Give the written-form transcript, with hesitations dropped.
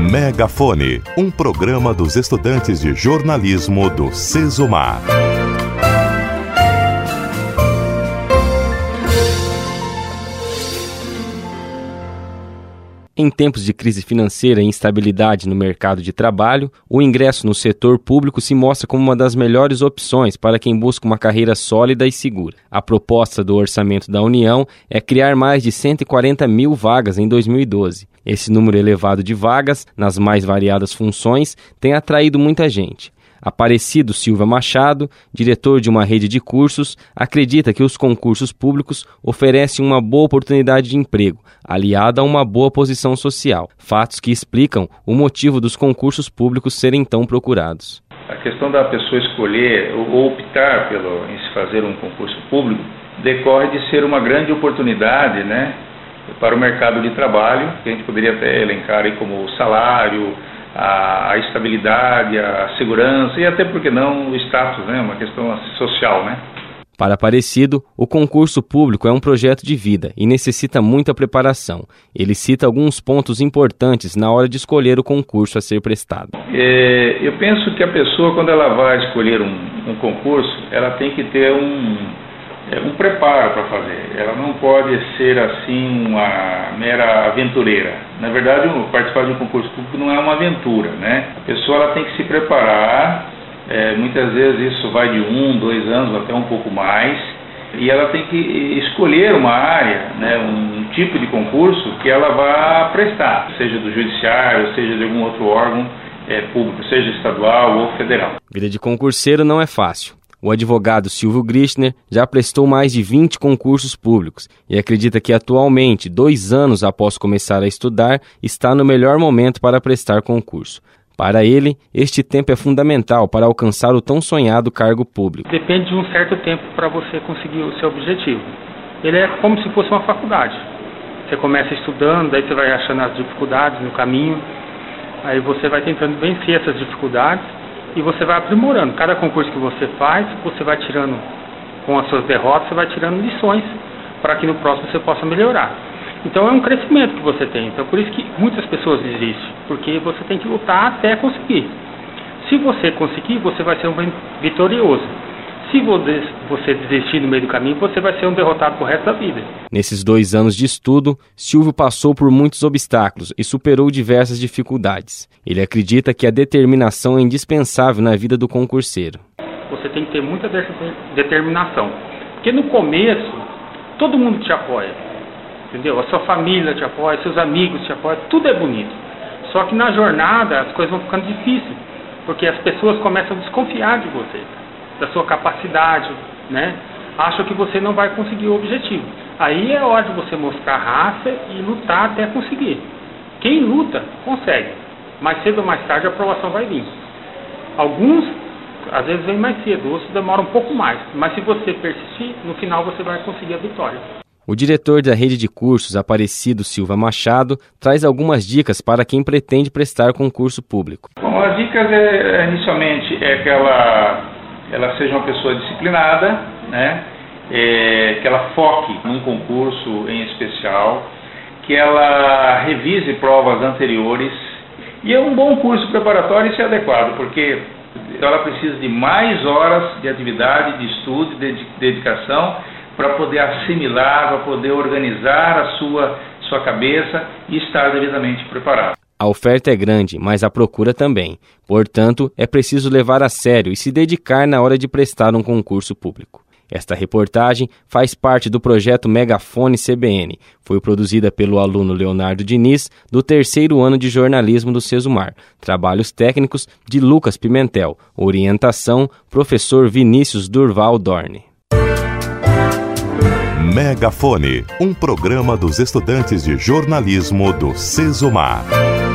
Megafone, um programa dos estudantes de jornalismo do Sesumar. Em tempos de crise financeira e instabilidade no mercado de trabalho, o ingresso no setor público se mostra como uma das melhores opções para quem busca uma carreira sólida e segura. A proposta do Orçamento da União é criar mais de 140 mil vagas em 2012. Esse número elevado de vagas, nas mais variadas funções, tem atraído muita gente. Aparecido Silva Machado, diretor de uma rede de cursos, acredita que os concursos públicos oferecem uma boa oportunidade de emprego, aliada a uma boa posição social, fatos que explicam o motivo dos concursos públicos serem tão procurados. A questão da pessoa escolher ou optar em se fazer um concurso público decorre de ser uma grande oportunidade, para o mercado de trabalho, que a gente poderia até elencar aí como o salário, a estabilidade, a segurança e até, por que não, o status, uma questão social, Para Aparecido, o concurso público é um projeto de vida e necessita muita preparação. Ele cita alguns pontos importantes na hora de escolher o concurso a ser prestado. Eu penso que a pessoa, quando ela vai escolher um concurso, ela tem que ter um preparo para fazer. Ela não pode ser assim uma mera aventureira. Na verdade, participar de um concurso público não é uma aventura, A pessoa ela tem que se preparar. Muitas vezes isso vai de 1, 2 anos, até um pouco mais, e ela tem que escolher uma área, um tipo de concurso que ela vá prestar, seja do judiciário, seja de algum outro órgão público, seja estadual ou federal. Vida de concurseiro não é fácil. O advogado Silvio Grichner já prestou mais de 20 concursos públicos e acredita que atualmente, 2 anos após começar a estudar, está no melhor momento para prestar concurso. Para ele, este tempo é fundamental para alcançar o tão sonhado cargo público. Depende de um certo tempo para você conseguir o seu objetivo. Ele é como se fosse uma faculdade. Você começa estudando, daí você vai achando as dificuldades no caminho, aí você vai tentando vencer essas dificuldades e você vai aprimorando. Cada concurso que você faz, você vai tirando, com as suas derrotas, você vai tirando lições para que no próximo você possa melhorar. Então é um crescimento que você tem. Então por isso que muitas pessoas desistem, porque você tem que lutar até conseguir. Se você conseguir, você vai ser um vitorioso. Se você desistir no meio do caminho, você vai ser um derrotado pro resto da vida. Nesses 2 anos de estudo, Silvio passou por muitos obstáculos e superou diversas dificuldades. Ele acredita que a determinação é indispensável na vida do concurseiro. Você tem que ter muita determinação, porque no começo, todo mundo te apoia. Entendeu? A sua família te apoia, seus amigos te apoiam, tudo é bonito. Só que na jornada as coisas vão ficando difíceis, porque as pessoas começam a desconfiar de você, da sua capacidade, Acham que você não vai conseguir o objetivo. Aí é hora de você mostrar raça e lutar até conseguir. Quem luta, consegue. Mais cedo ou mais tarde a aprovação vai vir. Alguns, às vezes, vêm mais cedo, outros demoram um pouco mais. Mas se você persistir, no final você vai conseguir a vitória. O diretor da rede de cursos, Aparecido Silva Machado, traz algumas dicas para quem pretende prestar concurso público. Bom, as dicas inicialmente que ela seja uma pessoa disciplinada, que ela foque num concurso em especial, que ela revise provas anteriores, e é um bom curso preparatório e ser adequado, porque ela precisa de mais horas de atividade, de estudo, de dedicação, para poder assimilar, para poder organizar a sua cabeça e estar devidamente preparado. A oferta é grande, mas a procura também. Portanto, é preciso levar a sério e se dedicar na hora de prestar um concurso público. Esta reportagem faz parte do projeto Megafone CBN. Foi produzida pelo aluno Leonardo Diniz, do 3º ano de jornalismo do Sesumar. Trabalhos técnicos de Lucas Pimentel. Orientação, professor Vinícius Durval Dorne. Megafone, um programa dos estudantes de jornalismo do Sesumar.